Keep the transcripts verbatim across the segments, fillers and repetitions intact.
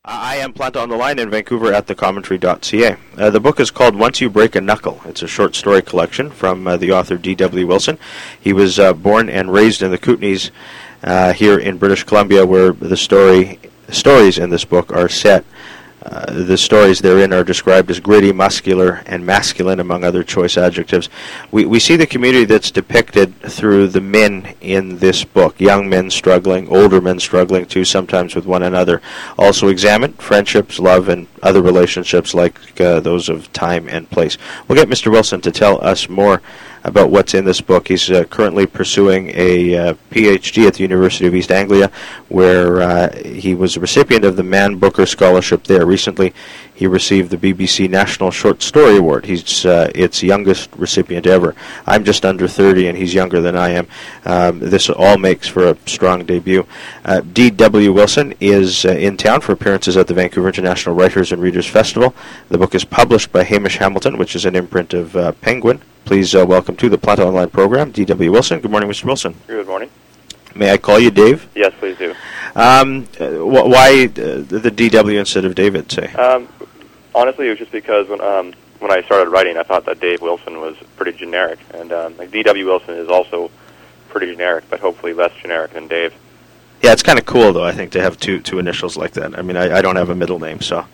I am Planta on the Line in Vancouver at the commentary dot c a. Uh, the book is called Once You Break a Knuckle. It's a short story collection from uh, the author D W Wilson. He was uh, born and raised in the Kootenays uh, here in British Columbia, where the story stories in this book are set. Uh, the stories therein are described as gritty, muscular, and masculine, among other choice adjectives. We we see the community that's depicted through the men in this book, young men struggling, older men struggling too, sometimes with one another. Also examined friendships, love, and other relationships like uh, those of time and place. We'll get Mister Wilson to tell us more about what's in this book. He's uh, currently pursuing a uh, P H D at the University of East Anglia, where uh, he was a recipient of the Man Booker Scholarship there. Recently, he received the B B C National Short Story Award. He's uh, its youngest recipient ever. I'm just under thirty, and he's younger than I am. Um, this all makes for a strong debut. Uh, D W Wilson is uh, in town for appearances at the Vancouver International Writers and Readers Festival. The book is published by Hamish Hamilton, which is an imprint of uh, Penguin. Please uh, welcome to the Planta Online program, D W Wilson. Good morning, Mister Wilson. Good morning. May I call you Dave? Yes, please do. Um, uh, wh- why uh, the D W instead of David, say? Um, honestly, it was just because when um, when I started writing, I thought that Dave Wilson was pretty generic, and um, like D W Wilson is also pretty generic, but hopefully less generic than Dave. Yeah, it's kind of cool, though, I think, to have two two initials like that. I mean, I, I don't have a middle name, so...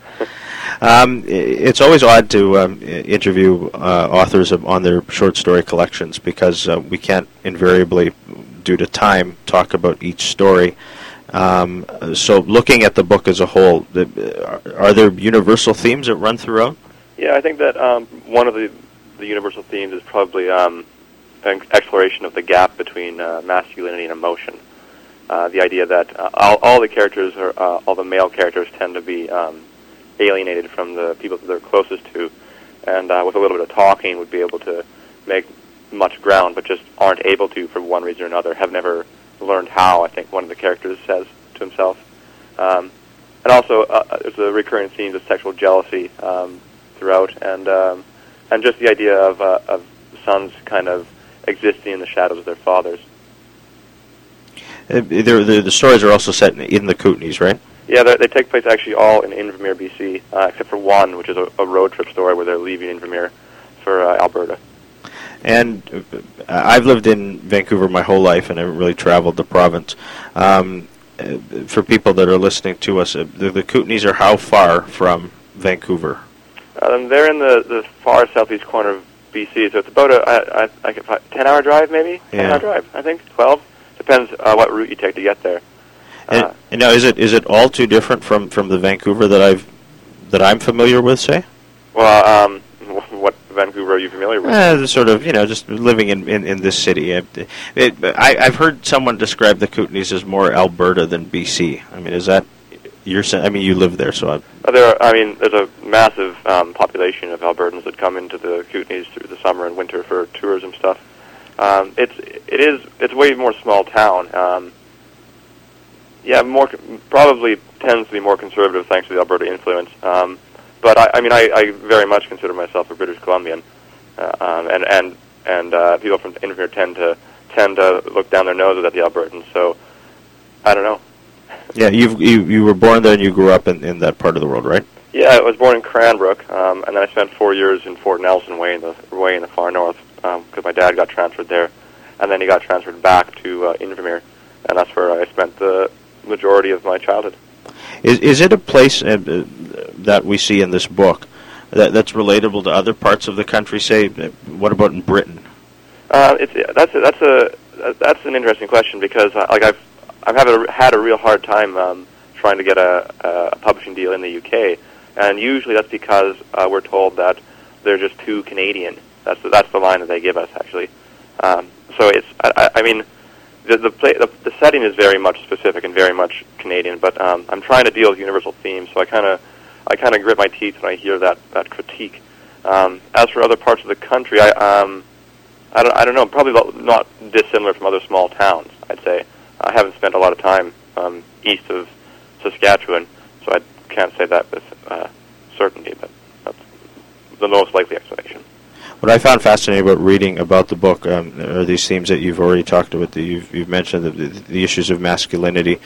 Um, it's always odd to um, interview uh, authors of, on their short story collections because uh, we can't invariably, due to time, talk about each story. Um, so looking at the book as a whole, the, are, are there universal themes that run throughout? Yeah, I think that um, one of the, the universal themes is probably um, an exploration of the gap between uh, masculinity and emotion. Uh, the idea that uh, all, all the characters, are, uh, all the male characters tend to be... Um, alienated from the people that they're closest to, and uh, with a little bit of talking would be able to make much ground, but just aren't able to for one reason or another, have never learned how, I think one of the characters says to himself. Um, and also, uh, there's a recurring theme of sexual jealousy um, throughout, and um, and just the idea of, uh, of sons kind of existing in the shadows of their fathers. Uh, the, the stories are also set in, in the Kootenays, right? Yeah, they take place actually all in Invermere, B C, uh, except for one, which is a, a road trip story where they're leaving Invermere for uh, Alberta. And uh, I've lived in Vancouver my whole life, and I haven't really traveled the province. Um, uh, for people that are listening to us, uh, the, the Kootenays are how far from Vancouver? Um, they're in the, the far southeast corner of B C, so it's about a, a, a, a ten-hour drive, maybe? Yeah. ten-hour drive, I think, twelve. Depends uh, what route you take to get there. And, uh, and now, is it is it all too different from, from the Vancouver that I've that I'm familiar with? Say, well, um, what Vancouver are you familiar with? Uh, sort of, you know, just living in, in, in this city. It, it, I, I've heard someone describe the Kootenays as more Alberta than B C. I mean, is that your sense? I mean, you live there, so. Uh, there, are, I mean, there's a massive um, population of Albertans that come into the Kootenays through the summer and winter for tourism stuff. Um, it's it is it's way more small town. Um, Yeah, more probably tends to be more conservative thanks to the Alberta influence. Um, but I, I mean, I, I very much consider myself a British Columbian, uh, um, and and and uh, people from Invermere tend to tend to look down their noses at the Albertans. So I don't know. Yeah, you've, you you were born there and you grew up in, in that part of the world, right? Yeah, I was born in Cranbrook, um, and then I spent four years in Fort Nelson, way in the way in the far north, because um, my dad got transferred there, and then he got transferred back to uh, Invermere, and that's where I spent the majority of my childhood. Is is it a place uh, that we see in this book that that's relatable to other parts of the country? Say, what about in Britain? Uh, it's that's a, that's a that's an interesting question because uh, like I've I've had a, had a real hard time um, trying to get a, a publishing deal in the U K, and usually that's because uh, we're told that they're just too Canadian. That's the, that's the line that they give us actually. Um, so it's I, I mean. The the, play, the the setting is very much specific and very much Canadian, but um, I'm trying to deal with universal themes, so I kind of I kind of grit my teeth when I hear that that critique. Um, as for other parts of the country, I um I don't I don't know, probably not dissimilar from other small towns. I'd say I haven't spent a lot of time um, east of Saskatchewan, so I can't say that with uh, certainty, but that's the most likely explanation. What I found fascinating about reading about the book um, are these themes that you've already talked about. That you've, you've mentioned the, the issues of masculinity,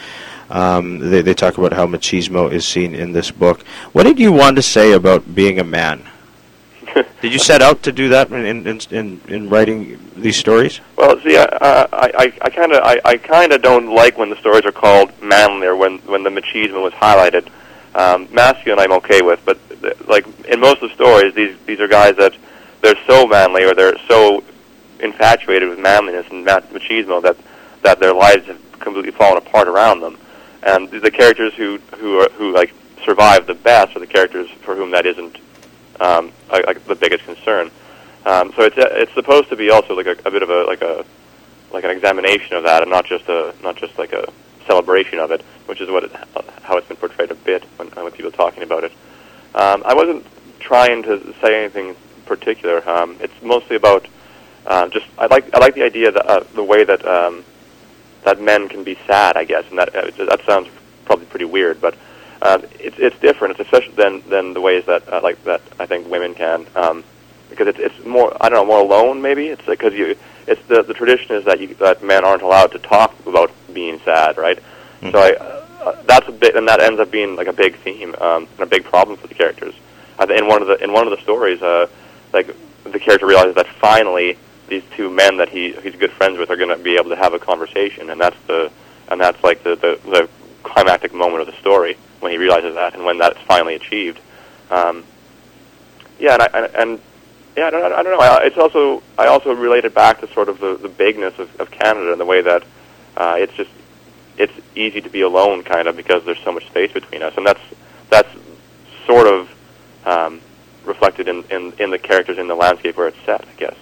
Um, they, they talk about how machismo is seen in this book. What did you want to say about being a man? Did you set out to do that in in in, in writing these stories? Well, see, I I I kind of I, I kind of don't like when the stories are called manly or when when the machismo was highlighted. Um, masculine, I'm okay with, but like in most of the stories, these these are guys that they're so manly or they're so infatuated with manliness and machismo that that their lives have completely fallen apart around them. And the characters who who are, who like survive the best are the characters for whom that isn't um, like, like the biggest concern. Um, so it's it's supposed to be also like a, a bit of a like a like an examination of that, and not just a not just like a celebration of it, which is what it, how it's been portrayed a bit when when people are talking about it. Um, I wasn't trying to say anything particular. Um, it's mostly about uh, just I like I like the idea that uh, the way that um, that men can be sad, I guess, and that uh, that sounds probably pretty weird, but uh, it's it's different. It's especially than than the ways that uh, like that I think women can, um, because it's it's more I don't know more alone maybe. It's because you it's the the tradition is that you that men aren't allowed to talk about being sad, right? Mm-hmm. So I. Uh, that's a bit, and that ends up being like a big theme um, and a big problem for the characters. Uh, in one of the in one of the stories, uh, like the character realizes that finally these two men that he he's good friends with are going to be able to have a conversation, and that's the and that's like the, the the climactic moment of the story when he realizes that, and when that's finally achieved. Um, yeah, and, I, and and yeah, I don't, I don't know. I, it's also I also relate it back to sort of the, the bigness of, of Canada and the way that uh, it's just. It's easy to be alone, kind of, because there's so much space between us, and that's that's sort of um, reflected in, in, in the characters in the landscape where it's set, I guess.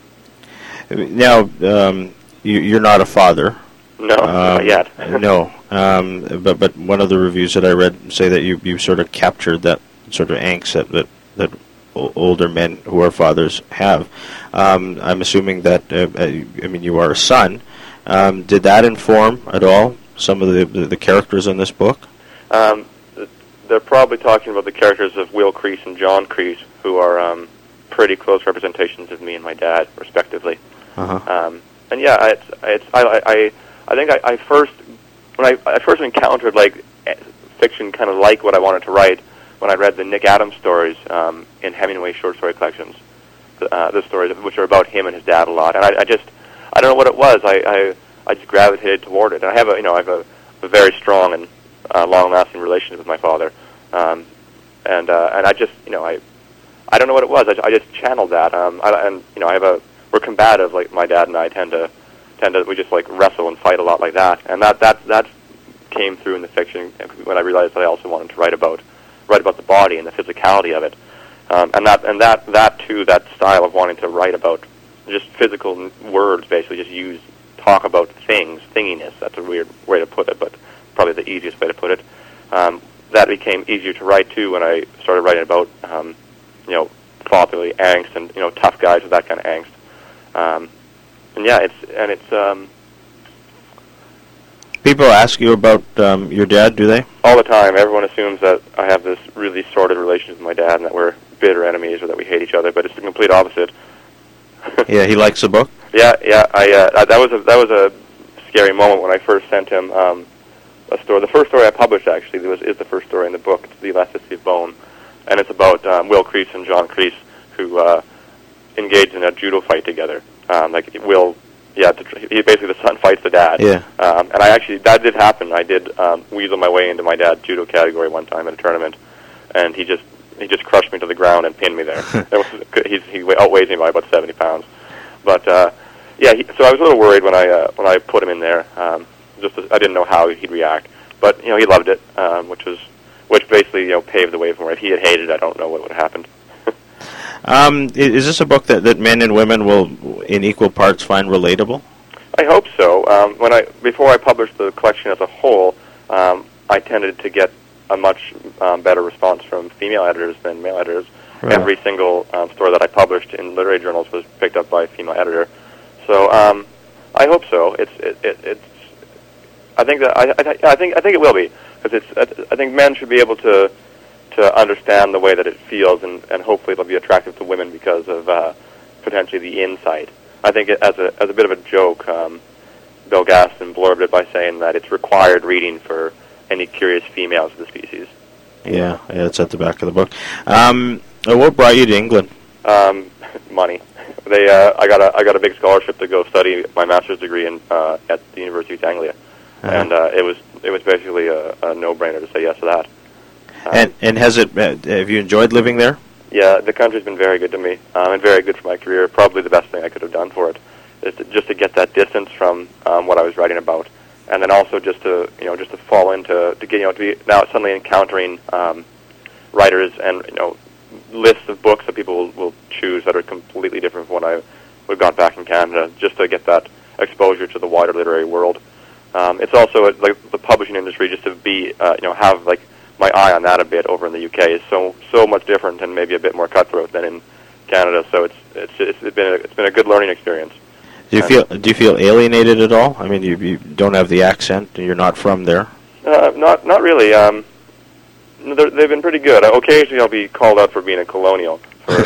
Now, um, you, you're not a father. No, um, not yet. no, um, but but one of the reviews that I read say that you, you sort of captured that sort of angst that that, that o- older men who are fathers have. Um, I'm assuming that uh, I mean you are a son. Um, did that inform at all some of the, the, the characters in this book? Um, they're probably talking about the characters of Will Crease and John Crease, who are um, pretty close representations of me and my dad, respectively. Uh-huh. Um, and yeah, it's, it's, I, I, I think I, I first, when I, I first encountered like fiction kind of like what I wanted to write, when I read the Nick Adams stories um, in Hemingway short story collections, the, uh, the stories which are about him and his dad a lot, and I, I just, I don't know what it was. I, I I just gravitated toward it. And I have a you know I have a, a very strong and uh, long-lasting relationship with my father, um, and uh, and I just you know I I don't know what it was. I, I just channeled that. Um, I, and you know I have a we're combative. Like my dad and I tend to tend to we just like wrestle and fight a lot like that. And that that that came through in the fiction when I realized that I also wanted to write about write about the body and the physicality of it. Um, and that and that that too that style of wanting to write about just physical words, basically just use. Talk about things, thinginess, that's a weird way to put it, but probably the easiest way to put it. Um, that became easier to write, too, when I started writing about, um, you know, fatherly angst and, you know, tough guys with that kind of angst. Um, and, yeah, it's, and it's... Um, People ask you about um, your dad, do they? All the time. Everyone assumes that I have this really sordid relationship with my dad and that we're bitter enemies or that we hate each other, but it's the complete opposite. Yeah, he likes the book? Yeah, yeah, I uh, that was a that was a scary moment when I first sent him um, a story. The first story I published actually was is the first story in the book. It's The Elasticity of Bone, and it's about um, Will Crease and John Crease who uh, engaged in a judo fight together. Um, like Will, yeah, he basically the son fights the dad. Yeah, um, and I actually that did happen. I did um, weasel my way into my dad's judo category one time at a tournament, and he just he just crushed me to the ground and pinned me there. It was, he's, he outweighs me by about seventy pounds, but. Uh, Yeah, he, so I was a little worried when I uh, when I put him in there. Um, just to, I didn't know how he'd react, but you know he loved it, um, which was which basically you know paved the way for him. If he had hated it, I don't know what would have happened. um, is this a book that, that men and women will, in equal parts, find relatable? I hope so. Um, when I before I published the collection as a whole, um, I tended to get a much um, better response from female editors than male editors. Right. Every single um, story that I published in literary journals was picked up by a female editor. So um, I hope so. It's it, it, it's. I think that I, I I think I think it will be because it's. I think men should be able to to understand the way that it feels, and, and hopefully it'll be attractive to women because of uh, potentially the insight. I think it, as a as a bit of a joke, um, Bill Gaston blurbed it by saying that it's required reading for any curious females of the species. Yeah, yeah, it's at the back of the book. Um, what brought you to England? Um, money. They, uh, I got a, I got a big scholarship to go study my master's degree in uh, at the University of Anglia, uh-huh. and uh, it was it was basically a, a no-brainer to say yes to that. Um, and and has it? Uh, have you enjoyed living there? Yeah, the country's been very good to me, um, and very good for my career. Probably the best thing I could have done for it is to, just to get that distance from um, what I was writing about, and then also just to you know just to fall into to get you know to be now suddenly encountering um, writers and you know lists of books that people will, will choose that are completely different from what I would have got back in Canada. Just to get that exposure to the wider literary world. Um, it's also uh, like the publishing industry. Just to be uh, you know have like my eye on that a bit over in the U K is so so much different and maybe a bit more cutthroat than in Canada. So it's it's it's, it's been a, it's been a good learning experience. Do you feel do you feel alienated at all? I mean, you, you don't have the accent. You're not from there. Uh, not not really. Um, they've been pretty good. Occasionally, I'll be called out for being a colonial, for,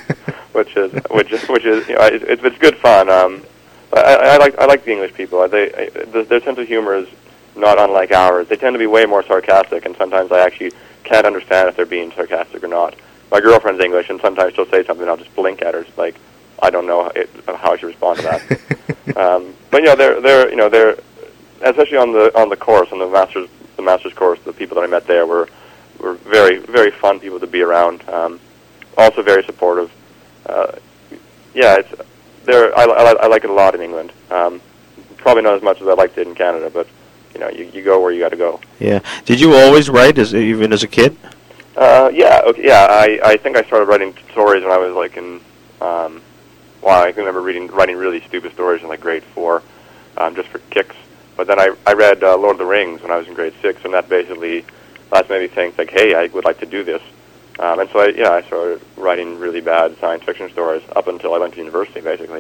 which is which is which is you know, it's it's good fun. Um, I, I like I like the English people. They I, their sense of humor is not unlike ours. They tend to be way more sarcastic, and sometimes I actually can't understand if they're being sarcastic or not. My girlfriend's English, and sometimes she'll say something, and I'll just blink at her. It's like, I don't know it, how I should respond to that. um, but you know, they're they're you know they're especially on the on the course on the masters the masters course. The people that I met there were were very very fun people to be around. Um, also very supportive. Uh, yeah, it's they're I, I, I like it a lot in England. Um, probably not as much as I liked it in Canada, but you know, you, you go where you got to go. Yeah. Did you always write, as even as a kid? Uh, yeah. Okay, yeah. I, I think I started writing stories when I was like in. Um, wow, I can remember reading writing really stupid stories in like grade four, um, just for kicks. But then I I read uh, Lord of the Rings when I was in grade six, and that basically that made me think like, hey, I would like to do this. Um, and so I yeah I started writing really bad science fiction stories up until I went to university, basically.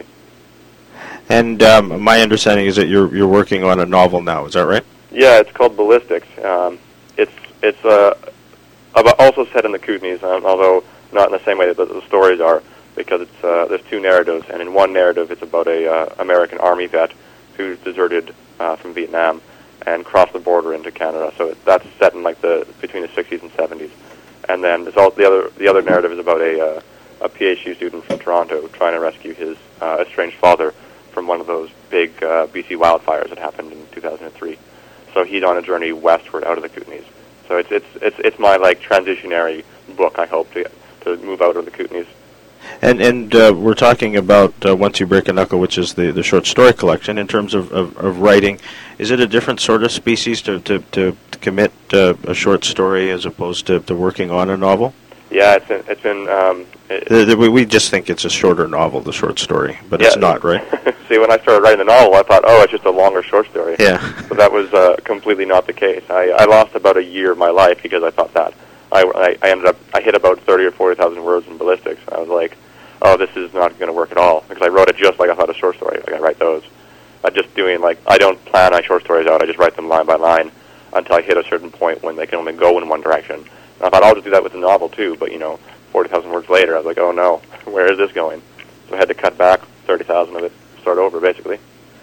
And um, my understanding is that you're you're working on a novel now. Is that right? Yeah, it's called Ballistics. Um, it's it's uh, about also set in the Kootenays, um, although not in the same way that the, the stories are, because it's uh, there's two narratives, and in one narrative it's about a uh, American Army vet who deserted uh, from Vietnam and crossed the border into Canada. So it, that's set in like the between the sixties and seventies. And then there's also the other the other narrative is about a uh, a PhD student from Toronto trying to rescue his uh, estranged father from one of those big uh, B C wildfires that happened in two thousand three. So he's on a journey westward out of the Kootenays. So it's it's it's it's my like transitionary book. I hope to to move out of the Kootenays. And and uh, we're talking about uh, Once You Break a Knuckle, which is the, the short story collection. In terms of, of, of writing, is it a different sort of species to to, to, to commit uh, a short story as opposed to, to working on a novel? Yeah, it's been it's been. Um, it, the, the, we just think it's a shorter novel, the short story, but yeah, it's not, right? See, when I started writing the novel, I thought, oh, it's just a longer short story. Yeah. But that was uh, completely not the case. I, I lost about a year of my life because I thought that. I, I, I ended up I hit about thirty or forty thousand words in Ballistics. I was like, oh, this is not going to work at all, because I wrote it just like I thought a short story. Like I write those. I just doing like I don't plan my short stories out. I just write them line by line until I hit a certain point when they can only go in one direction. And I thought I'll just do that with the novel too, but you know, forty thousand words later, I was like, oh no, where is this going? So I had to cut back thirty thousand of it, start over basically.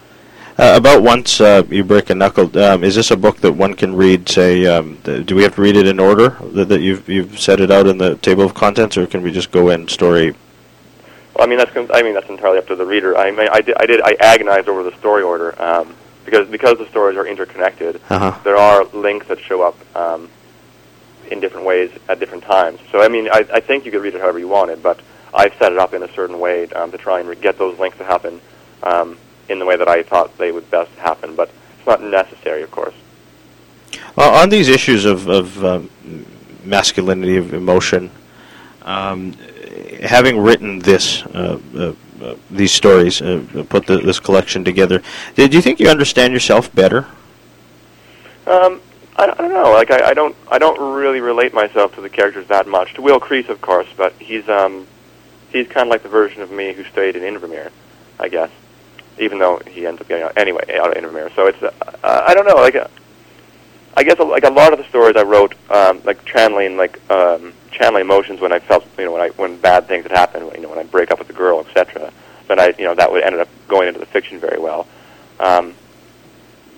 Uh, about Once uh, You Break a Knuckle, um, is this a book that one can read, say, um, th- do we have to read it in order, that, that you've you've set it out in the table of contents, or can we just go in story? Well, I mean, that's I mean that's entirely up to the reader. I mean, I did I, did, I agonized over the story order, um, because because the stories are interconnected, uh-huh. there are links that show up um, in different ways at different times. So, I mean, I, I think you could read it however you wanted, but I've set it up in a certain way um, to try and re- get those links to happen um, in the way that I thought they would best happen, but it's not necessary, of course. Uh, on these issues of, of um, masculinity, of emotion, um, having written this, uh, uh, uh, these stories, uh, put the, this collection together, did you think you understand yourself better? Um, I, I don't know. Like I, I don't, I don't really relate myself to the characters that much. To Will Crease, of course, but he's, um, he's kind of like the version of me who stayed in Invermere, I guess. Even though he ends up getting out anyway out of Invermere. So it's, uh, I don't know. Like, uh, I guess like a lot of the stories I wrote, um, like channeling, like um, channeling emotions when I felt, you know, when I when bad things had happened, you know, when I break up with a girl, et cetera. Then I, you know, that would ended up going into the fiction very well. Um,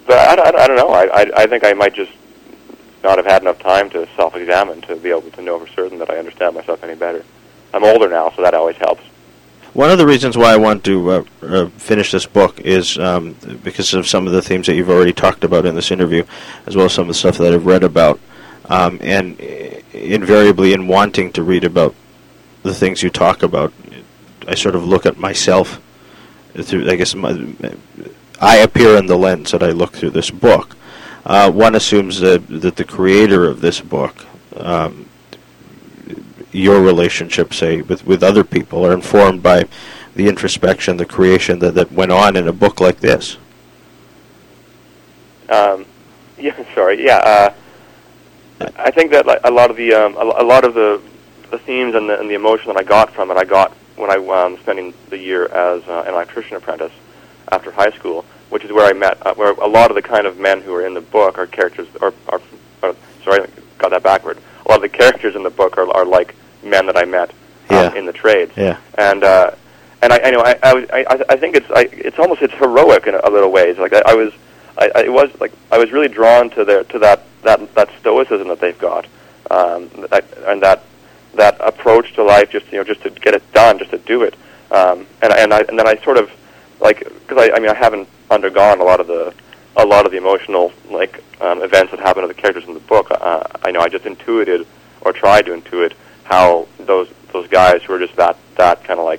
but I, I, I don't know. I, I I think I might just not have had enough time to self-examine to be able to know for certain that I understand myself any better. I'm older now, so that always helps. One of the reasons why I want to uh, uh, finish this book is um, because of some of the themes that you've already talked about in this interview, as well as some of the stuff that I've read about. Um, and invariably, in wanting to read about the things you talk about, I sort of look at myself through, I guess, my, I appear in the lens that I look through this book. Uh, one assumes that, that the creator of this book, um, your relationship, say, with, with other people are informed by the introspection, the creation that, that went on in a book like this. Um, yeah, sorry, yeah. Uh, I think that like, a lot of the um, a, a lot of the the themes and the, and the emotion that I got from it, I got when I was um, spending the year as uh, an electrician apprentice after high school, which is where I met, uh, where a lot of the kind of men who are in the book are characters, or, are, or sorry, I got that backward. A lot of the characters in the book are, are like men that I met um, yeah. in the trades, yeah. and uh, and I, I know I, I I I think it's I, it's almost it's heroic in a, a little ways. Like I, I was, I, I it was like I was really drawn to their to that that that stoicism that they've got, um, that, and that that approach to life, just you know, just to get it done, just to do it, um, and and I and then I sort of like because I I mean I haven't undergone a lot of the a lot of the emotional like um, events that happen to the characters in the book. Uh, I know I just intuited or tried to intuit how those those guys who are just that that kind of like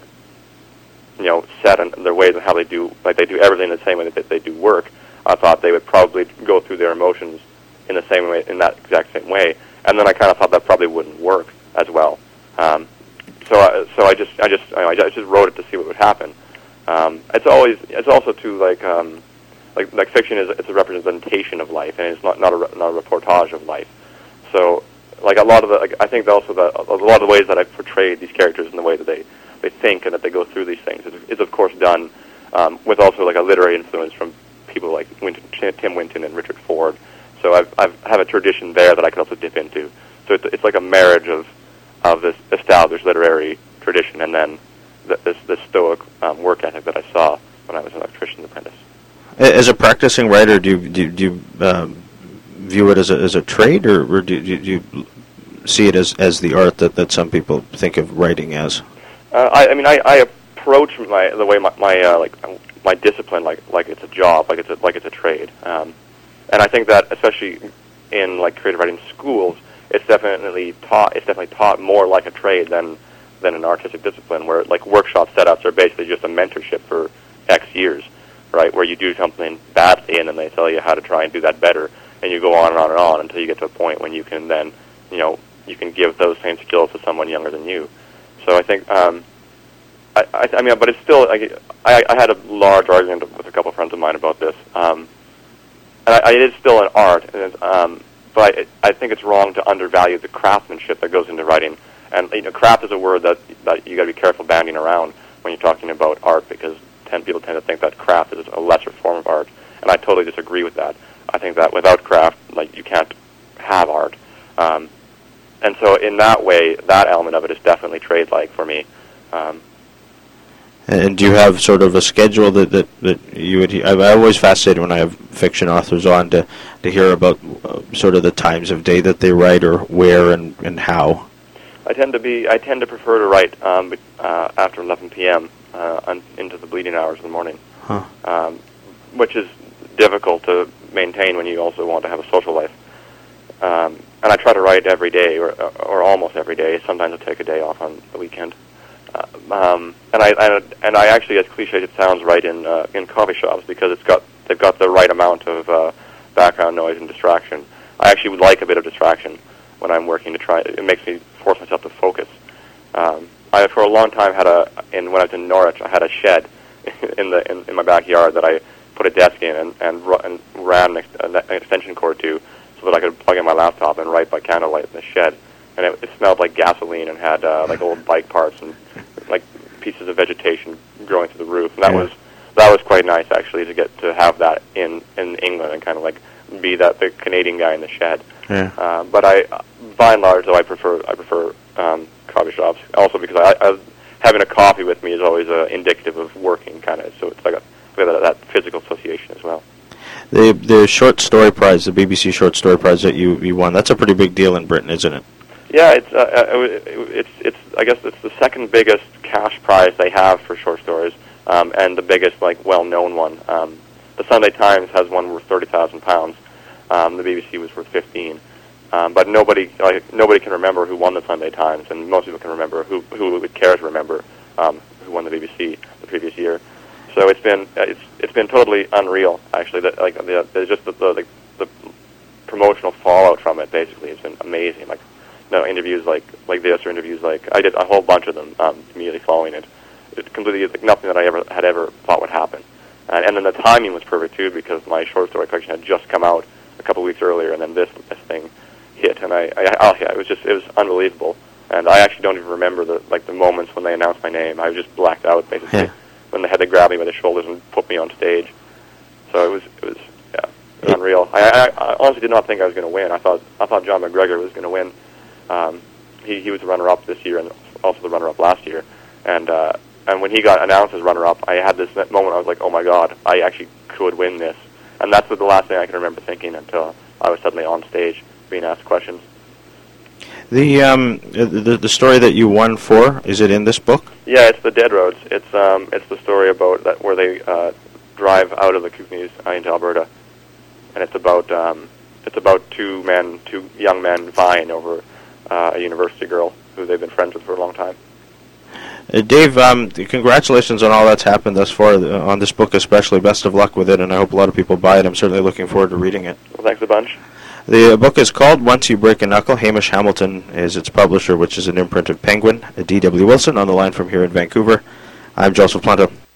you know set in their ways and how they do like they do everything the same way that they do work. I thought they would probably go through their emotions in the same way, in that exact same way, and then I kind of thought that probably wouldn't work as well. Um, so I, so I just I just I, I just wrote it to see what would happen. Um, it's always it's also too like um, like like fiction is it's a representation of life, and it's not not a not a reportage of life. So. Like a lot of the, like, I think also that a lot of the ways that I've portrayed these characters and the way that they, they think and that they go through these things is, is of course done um, with also like a literary influence from people like Winton, Tim Winton and Richard Ford. So I've I've have a tradition there that I can also dip into. So it's, it's like a marriage of of this established literary tradition and then the, this this stoic um, work ethic that I saw when I was an electrician's apprentice. As a practicing writer, do you, do you, do you um, view it as a as a trade, or, or do, do you see it as, as the art that, that some people think of writing as? Uh, I, I mean, I, I approach my the way my, my uh, like my discipline like like it's a job, like it's a, like it's a trade, um, and I think that especially in like creative writing schools, it's definitely taught. It's definitely taught more like a trade than than an artistic discipline, where like workshop setups are basically just a mentorship for X years, right? Where you do something badly and then they tell you how to try and do that better. And you go on and on and on until you get to a point when you can then, you know, you can give those same skills to someone younger than you. So I think, um, I, I, I mean, but it's still, like, I, I had a large argument with a couple of friends of mine about this. Um, and I, it is still an art, and it's, um, but I, I think it's wrong to undervalue the craftsmanship that goes into writing. And you know, craft is a word that that you got to be careful banding around when you're talking about art, because ten people tend to think that craft is a lesser form of art, and I totally disagree with that. I think that without craft, like, you can't have art. Um, and so in that way, that element of it is definitely trade-like for me. Um, and do you have sort of a schedule that, that, that you would... I'm always fascinated when I have fiction authors on to, to hear about uh, sort of the times of day that they write, or where and, and how. I tend to be. I tend to prefer to write um, uh, after eleven p.m. Uh, un- into the bleeding hours of the morning, huh. um, which is difficult to maintain when you also want to have a social life. Um, and I try to write every day, or or almost every day. Sometimes I take a day off on the weekend. Uh, um, and I, I and I actually, as cliche as it sounds, write in uh, in coffee shops, because it's got they've got the right amount of uh, background noise and distraction. I actually would like a bit of distraction when I'm working to try. It makes me force myself to focus. Um, I for a long time had a in when I was in Norwich, I had a shed in the in, in my backyard that I put a desk in and and, ru- and ran an, ex- an extension cord to, so that I could plug in my laptop and write by candlelight in the shed. And it, it smelled like gasoline and had uh, like old bike parts and like pieces of vegetation growing through the roof. And that yeah. was that was quite nice, actually, to get to have that in, in England and kind of like be that the Canadian guy in the shed. Yeah. Uh, but I, by and large, though, I prefer I prefer um, coffee shops. Also because I, I, having a coffee with me is always uh, indicative of working, kind of. So it's like a we have that, that physical association as well. The the short story prize, the B B C short story prize that you, you won, that's a pretty big deal in Britain, isn't it? Yeah, it's uh, uh, it's it's I guess it's the second biggest cash prize they have for short stories, um, and the biggest like well-known one. Um, the Sunday Times has one worth thirty thousand pounds. Um, the B B C was worth fifteen, um, but nobody like nobody can remember who won the Sunday Times, and most people can remember who who would care to remember um, who won the B B C the previous year. So it's been it's it's been totally unreal, actually. That like the, there's just the, the the promotional fallout from it. Basically, it's been amazing. Like no interviews like like this or interviews like I did a whole bunch of them um, immediately following it. It's completely like nothing that I ever had ever thought would happen. And, and then the timing was perfect too, because my short story collection had just come out a couple weeks earlier, and then this this thing hit, and I, I oh yeah, it was just it was unbelievable. And I actually don't even remember the like the moments when they announced my name. I was just blacked out basically. Yeah. When they had to grab me by the shoulders and put me on stage. So it was, it was, yeah, it was unreal. I, I, I honestly did not think I was going to win. I thought, I thought John McGregor was going to win. Um, he, he was the runner-up this year and also the runner-up last year. And, uh, and when he got announced as runner-up, I had this moment. I was like, oh my God, I actually could win this. And that's the last thing I can remember thinking until I was suddenly on stage being asked questions. The um the the story that you won for, is it in this book? Yeah, it's the Dead Roads. It's um it's the story about that where they uh, drive out of the Kootenays uh, into Alberta, and it's about um it's about two men, two young men vying over uh, a university girl who they've been friends with for a long time. Uh, Dave, um, congratulations on all that's happened thus far uh, on this book, especially. Best of luck with it, and I hope a lot of people buy it. I'm certainly looking forward to reading it. Well, thanks a bunch. The book is called Once You Break a Knuckle. Hamish Hamilton is its publisher, which is an imprint of Penguin. D W Wilson on the line from here in Vancouver. I'm Joseph Planta.